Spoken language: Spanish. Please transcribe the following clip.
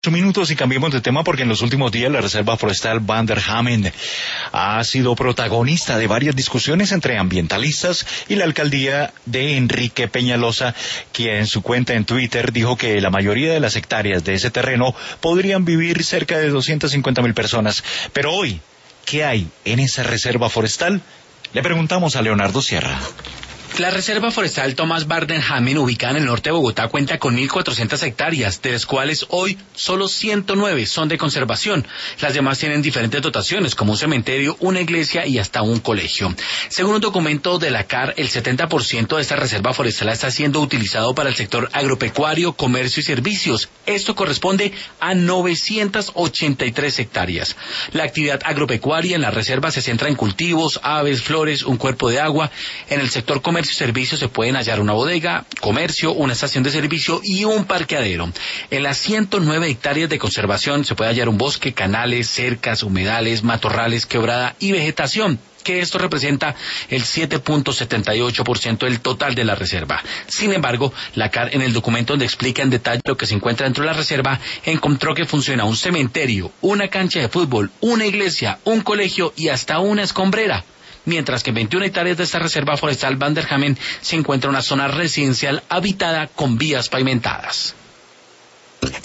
Minutos y cambiemos de tema porque en los últimos días la Reserva Forestal Van der Hamen ha sido protagonista de varias discusiones entre ambientalistas y la alcaldía de Enrique Peñalosa, quien en su cuenta en Twitter dijo que la mayoría de las hectáreas de ese terreno podrían vivir cerca de 250,000 personas. Pero hoy, ¿qué hay en esa reserva forestal? Le preguntamos a Leonardo Sierra. La Reserva Forestal Thomas Van der Hamen, ubicada en el norte de Bogotá, cuenta con 1.400 hectáreas, de las cuales hoy solo 109 son de conservación. Las demás tienen diferentes dotaciones, como un cementerio, una iglesia y hasta un colegio. Según un documento de la CAR, el 70% de esta reserva forestal está siendo utilizado para el sector agropecuario, comercio y servicios. Esto corresponde a 983 hectáreas. La actividad agropecuaria en la reserva se centra en cultivos, aves, flores, un cuerpo de agua. En el sector comercio y servicios se pueden hallar una bodega, comercio, una estación de servicio y un parqueadero. En las 109 hectáreas de conservación se puede hallar un bosque, canales, cercas, humedales, matorrales, quebrada y vegetación, que esto representa el 7.78% del total de la reserva. Sin embargo, la CAR, en el documento donde explica en detalle lo que se encuentra dentro de la reserva, encontró que funciona un cementerio, una cancha de fútbol, una iglesia, un colegio y hasta una escombrera. Mientras que en 21 hectáreas de esta reserva forestal Van der Hamen se encuentra una zona residencial habitada con vías pavimentadas.